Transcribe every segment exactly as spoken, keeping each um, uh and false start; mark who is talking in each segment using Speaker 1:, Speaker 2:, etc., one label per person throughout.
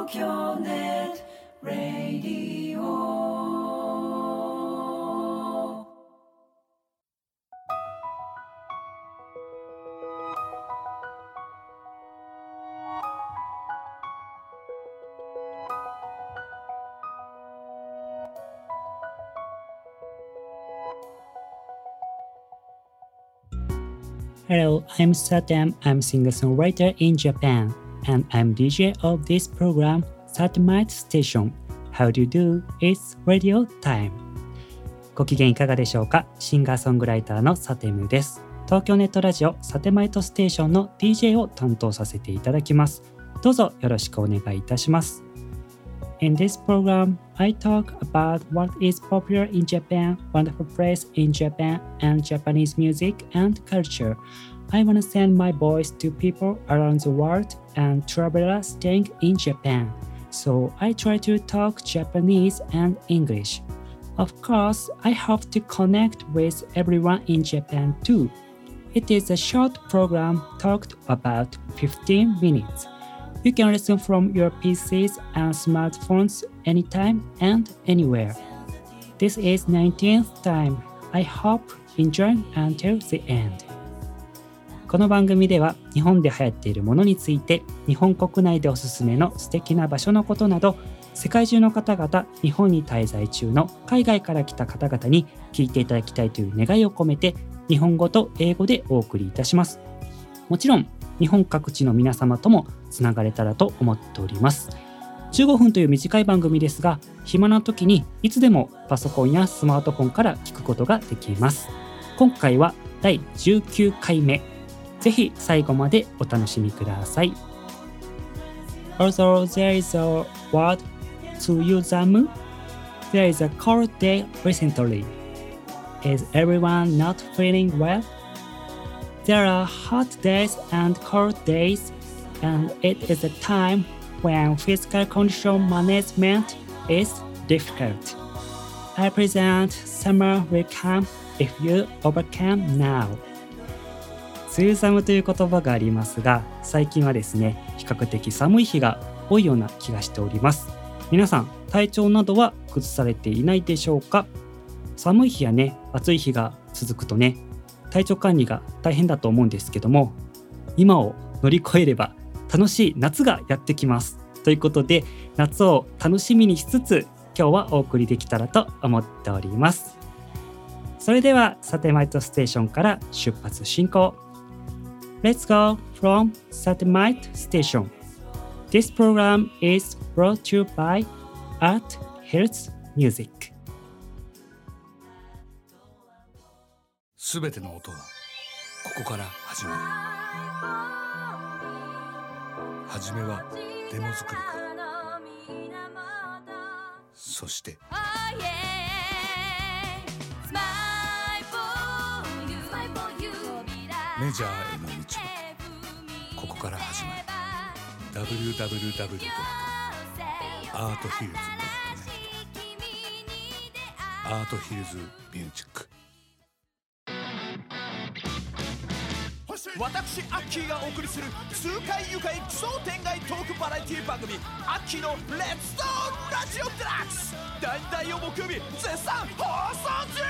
Speaker 1: 東京ネットラジオ
Speaker 2: Hello, I'm Satem. I'm singer-songwriter in Japan, and I'm D J of this program, Satellite Station. How do you do? It's radio time. ご機嫌いかがでしょうか？シンガーソングライターのサテムです。東京ネットラジオサテマイトステーションの ディージェー を担当させていただきます。どうぞよろしくお願いいたします。In this program, I talk about what is popular in Japan, wonderful place in Japan, and Japanese music and culture. I want to send my voice to people around the world and travelers staying in Japan. So I try to talk Japanese and English. Of course, I hope to connect with everyone in Japan too. It is a short program talked about fifteen minutes.You can listen from your P Cs and smartphones anytime and anywhere. This is nineteenth time. I hope enjoy until the end. この番組では日本で流行っているものについて、日本国内でおすすめの素敵な場所のことなど、世界中の方々、日本に滞在中の海外から来た方々に聞いていただきたいという願いを込めて、日本語と英語でお送りいたします。もちろん日本各地の皆様ともつながれたらと思っております。じゅうごふんという短い番組ですが、暇な時にいつでもパソコンやスマートフォンから聞くことができます。今回はだいじゅうきゅうかいめ。ぜひ最後までお楽しみください。Although there is a word to use them, there is a cold day recently. Is everyone not feeling well?There are hot days and cold days, and it is a time when physical condition management is difficult. I present summer will come if you overcome now. 梅雨寒という言葉がありますが、最近はですね、比較的寒い日が多いような気がしております。皆さん、体調などは崩されていないでしょうか？寒い日やね、暑い日が続くとね、体調管理が大変だと思うんですけども、今を乗り越えれば楽しい夏がやってきますということで、夏を楽しみにしつつ今日はお送りできたらと思っております。それではサテマイトステーションから出発進行。 Let's go from Satellite Station. This program is brought to you by Art Health Music。
Speaker 3: すべての音はここから始まる。はじめはデモ作りから、そしてメジャーへの道はここから始まる。 ダブリューダブリューダブリュー ドット アートヒルズ ドット ネット アートヒルズミュージック。
Speaker 4: 私アッキーがお送りする痛快愉快奇想天外トークバラエティ番組アッキーのレッツトーンラジオデラックス、だいたいを木曜日絶賛放送中。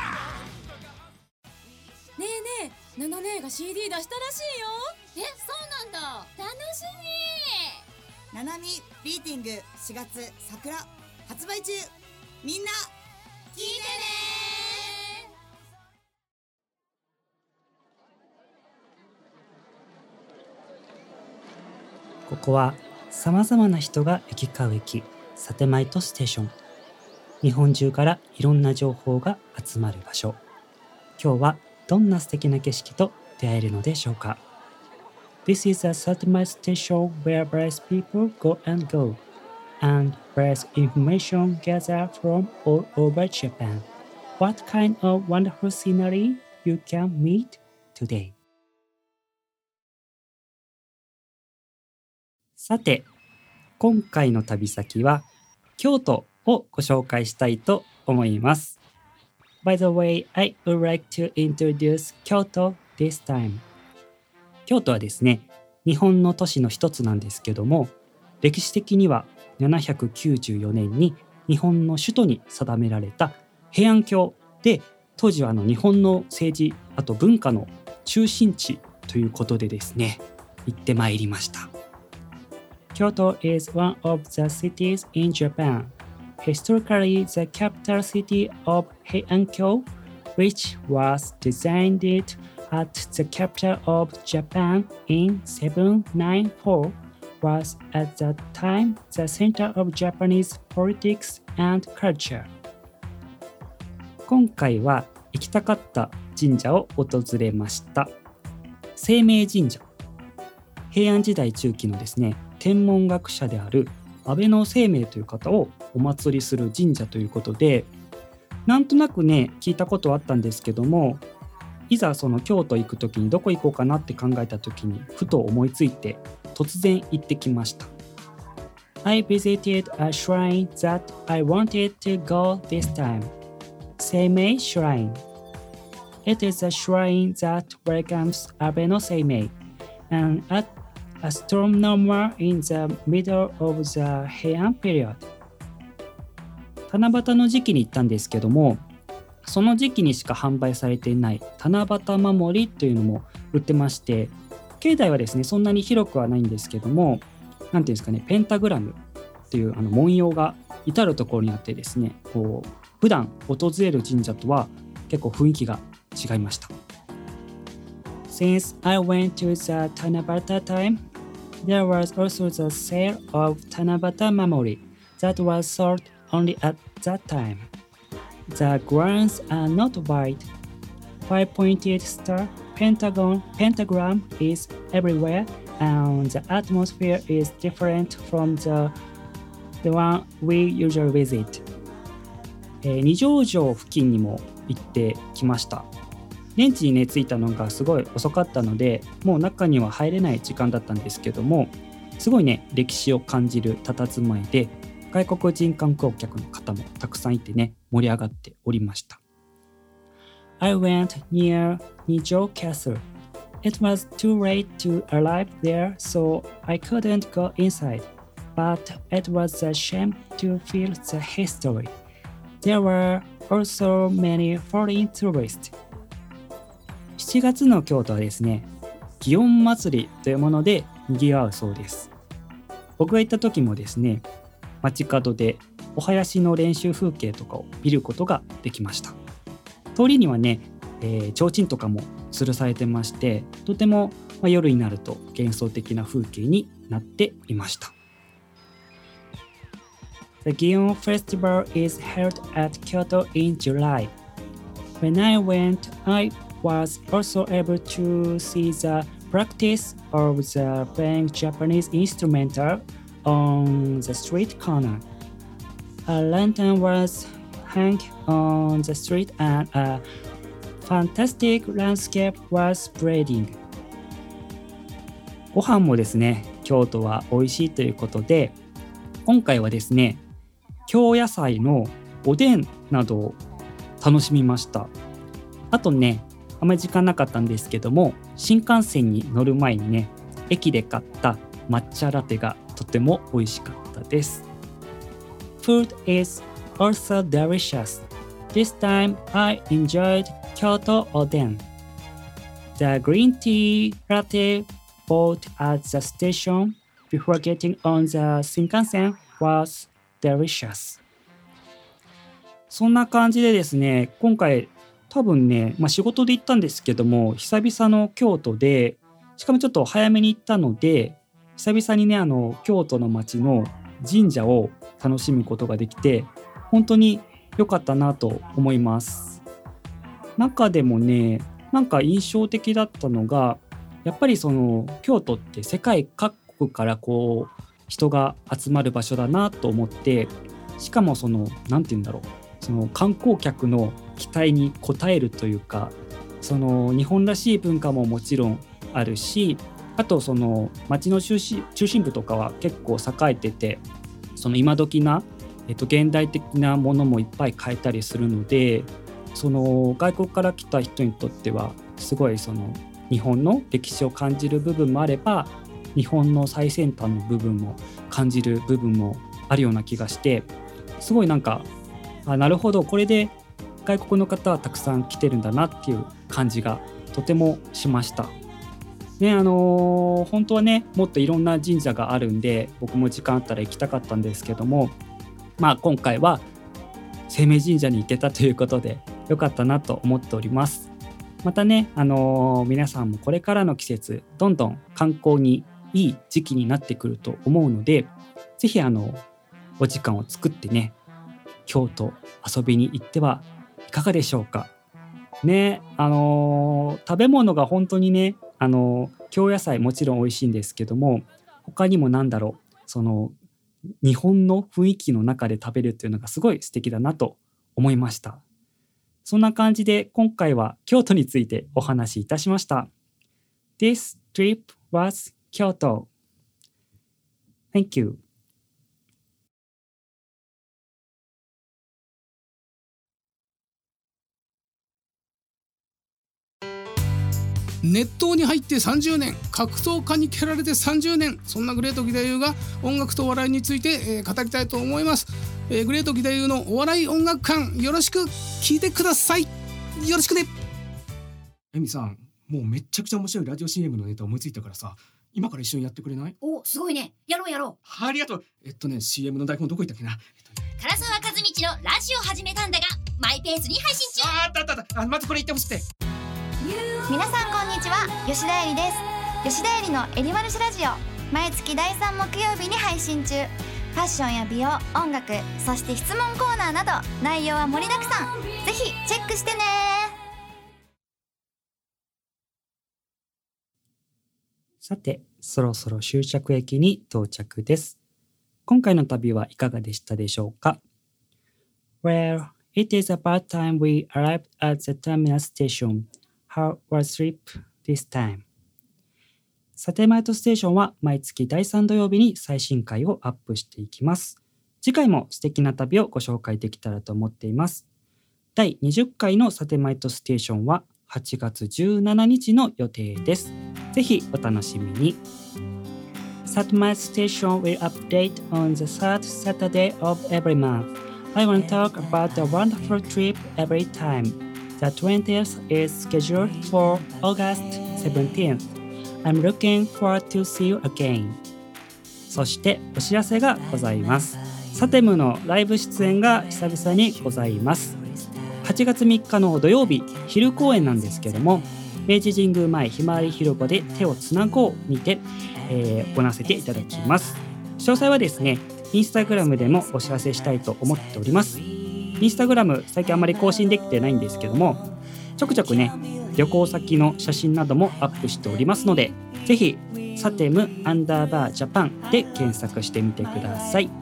Speaker 5: ねえねえ、ナナ姉が シーディー 出したらしいよ。え、そうなんだ。楽しみ。
Speaker 6: ナナミビーティングしがつ桜発売中。みんな聞いてね。
Speaker 2: ここはさまざまな人が行き交う駅、サテマイトステーション。日本中からいろんな情報が集まる場所。今日はどんな素敵な景色と出会えるのでしょうか。 This is a satellite station where various people go and go, and various information gathered from all over Japan. What kind of wonderful scenery you can meet today?さて、今回の旅先は京都をご紹介したいと思います。By the way, I would like to introduce Kyoto this time. 京都はですね、日本の都市の一つなんですけども、歴史的にはななひゃくきゅうじゅうよねんに日本の首都に定められた平安京で、当時はあの日本の政治、あと文化の中心地ということでですね、行ってまいりました。Kyoto is one of the cities in Japan, historically the capital city of Heian-kyo, which was designed at the capital of Japan in seven ninety-four, was at that time the center of Japanese politics and culture. 今回は行きたかった神社を訪れました。晴明神社。平安時代中期のですね、天文学者である安倍晴明という方をお祭りする神社ということで、なんとなくね聞いたことはあったんですけども、いざその京都行く時にどこ行こうかなって考えた時にふと思いついて突然行ってきました。 I visited a shrine that I wanted to go this time. 晴明 Shrine. It is a shrine that welcomes 安倍晴明 and at astronomer in the middle of the Heian period. 七夕の時期に行ったんですけども、その時期にしか販売されていない七夕守りというのも売ってまして、境内はですねそんなに広くはないんですけども、なんていうんですかね、ペンタグラムっていうあの文様が至るところにあってですね、こう普段訪れる神社とは結構雰囲気が違いました。Since I went to the 七夕 time, there was also the sale of 七夕守り that was sold only at that time. The grounds are not white. Five-pointed star pentagon pentagram is everywhere, and the atmosphere is different from the, the one we usually visit. えー、二条城付近にも行ってきました。現地にね着いたのがすごい遅かったので、もう中には入れない時間だったんですけども、すごいね歴史を感じる佇まいで、外国人観光客の方もたくさんいてね盛り上がっておりました。I went near Nijo Castle. It was too late to arrive there, so I couldn't go inside. But it was a shame to feel the history. There were also many foreign tourists. しちがつの京都はですね、祇園祭りというもので賑わうそうです。僕が行った時もですね、街角でお囃子の練習風景とかを見ることができました。通りにはね、えー、提灯とかも吊るされてまして、とても、まあ、夜になると幻想的な風景になっていました。The Gion Festival is held at Kyoto in July. When I went, I was also able to see the practice of the playing Japanese instrumental on the street corner. A lantern was hung on the street and a fantastic landscape was spreading. ご飯もですね、京都は美味しいということで、今回はですね、京野菜のおでんなどを楽しみました。あとね、あまり時間なかったんですけども、新幹線に乗る前にね、駅で買った抹茶ラテがとても美味しかったです。Food is also delicious. This time I enjoyed Kyoto Oden. The green tea latte bought at the station before getting on the Shinkansen was delicious. そんな感じでですね、今回多分ね、まあ、仕事で行ったんですけども、久々の京都で、しかもちょっと早めに行ったので、久々にね、あの京都の街の神社を楽しむことができて、本当に良かったなと思います。中でもね、なんか印象的だったのが、やっぱりその京都って世界各国からこう人が集まる場所だなと思って、しかもそのなんて言うんだろう、その観光客の期待に応えるというか、その日本らしい文化ももちろんあるし、あとその街の中心、中心部とかは結構栄えてて、その今時な、えっと、現代的なものもいっぱい買えたりするので、その外国から来た人にとってはすごいその日本の歴史を感じる部分もあれば、日本の最先端の部分も感じる部分もあるような気がして、すごいなんかあなるほど、これで外国の方はたくさん来てるんだなっていう感じがとてもしましたね。あのー、本当はねもっといろんな神社があるんで僕も時間あったら行きたかったんですけども、まあ今回は晴明神社に行けたということでよかったなと思っております。またね、あのー、皆さんもこれからの季節どんどん観光にいい時期になってくると思うので、ぜひあのお時間を作ってね京都遊びに行ってはいかがでしょうかね。あのー、食べ物が本当にね、あのー、京野菜もちろん美味しいんですけども、他にもなんだろう、その日本の雰囲気の中で食べるっていうのがすごい素敵だなと思いました。そんな感じで今回は京都についてお話しいたしました。 This trip was Kyoto. Thank you.
Speaker 7: 熱湯に入ってさんじゅうねん、格闘家に蹴られてさんじゅうねん、そんなグレート義太夫が音楽とお笑いについて、えー、語りたいと思います。えー、グレート義太夫のお笑い音楽館、よろしく聞いてください。よろしくね。
Speaker 8: エミさん、もうめっちゃくちゃ面白いラジオ シーエム のネタ思いついたからさ、今から一緒にやってくれない？
Speaker 9: お、すごいね。やろうやろう。
Speaker 8: ありがとう。えっとね シーエム の台本どこ行ったっけな、えっとね、
Speaker 9: 唐沢和道のラジオ始めたんだがマイペースに配信中。
Speaker 8: あったあったあった。あ、まずこれ言ってほしくて。
Speaker 10: 皆さんこんにちは、吉田えりです。吉田えりのえりまるしラジオ、毎月だいさん木曜日に配信中。ファッションや美容、音楽、そして質問コーナーなど内容は盛りだくさん。ぜひチェックしてね。
Speaker 2: さて、そろそろ終着駅に到着です。今回の旅はいかがでしたでしょうか？ Well, it is about time we arrived at the terminal station.How was trip this time? サテマイトステーションは毎月だいさん土曜日に最新回をアップしていきます。次回も素敵な旅をご紹介できたらと思っています。だいにじゅっかいのサテマイトステーションははちがつじゅうしちにちの予定です。ぜひお楽しみに。Satellite Station will update on the third Saturday of every month. I want to talk about a wonderful trip every time.The twentieth is scheduled for August seventeenth. I'm looking forward to see you again. そしてお知らせがございます。サテムのライブ出演が久々にございます。はちがつみっかの土曜日、昼公演なんですけども、明治神宮前ひまわり広場で手をつなごうにて、えー、行わせていただきます。詳細はですね、インスタグラムでもお知らせしたいと思っております。インスタグラム最近あまり更新できてないんですけども、ちょくちょくね旅行先の写真などもアップしておりますので、ぜひサテムアンダーバージャパンで検索してみてください。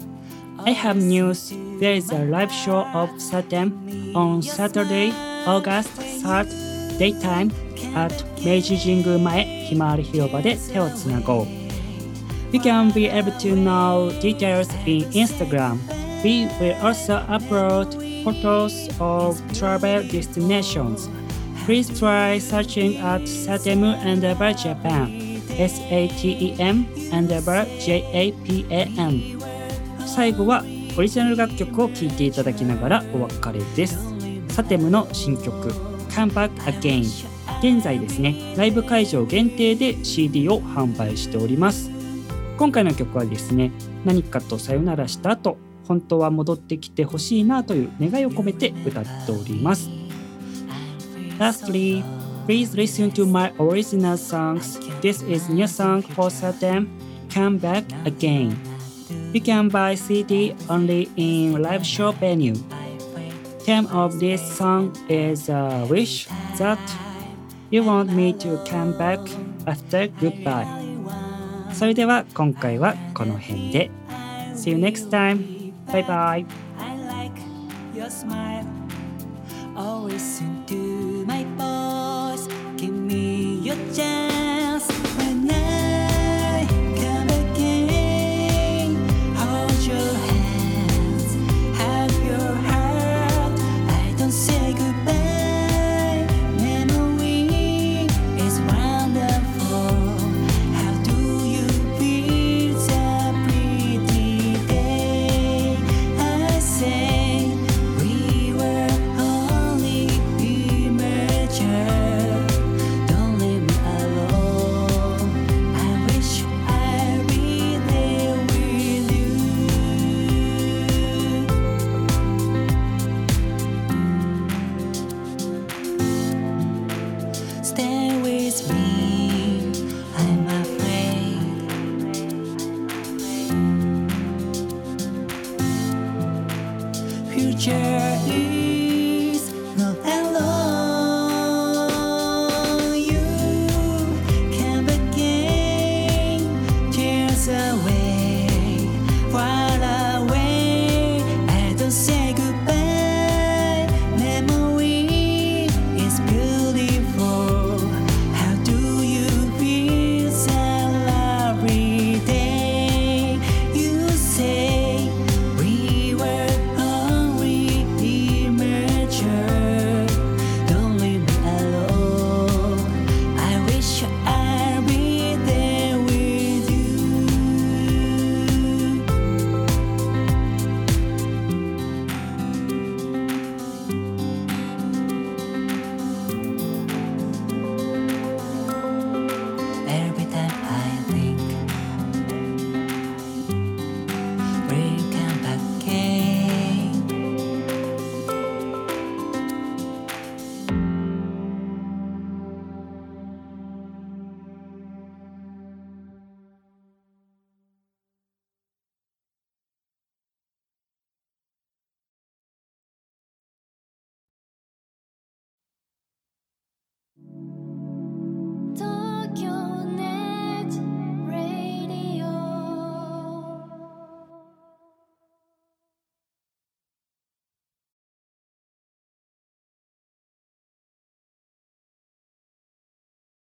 Speaker 2: I have news. There is a live show of Satem on Saturday, August third, daytime at 明治神宮前ひまわり広場で手をつなごう。 You can be able to know details in Instagram.We will also upload photos of travel destinations. Please try searching at Satem underbar Japan. S A T E M underbar J A P A N。最後はオリジナル楽曲を聴いていただきながらお別れです。サテムの新曲 Come Back Again。現在ですね、ライブ会場限定で シーディー を販売しております。今回の曲はですね、何かとさよならした後、本当は戻ってきてほしいなという願いを込めて歌っております。 Lastly, please listen to my original songs. This is new song for Satem, Come Back Again. You can buy シーディー only in live show venue. Theme of this song is a wish that you want me to come back after goodbye. それでは今回はこの辺で。See you next time.Bye bye.
Speaker 1: I like your smile. Always listen to my voice. Give me your chance. When I come again, hold your hands, have your heart. I don't say goodbye. Memory is wonderful. How do you feel the pretty day? J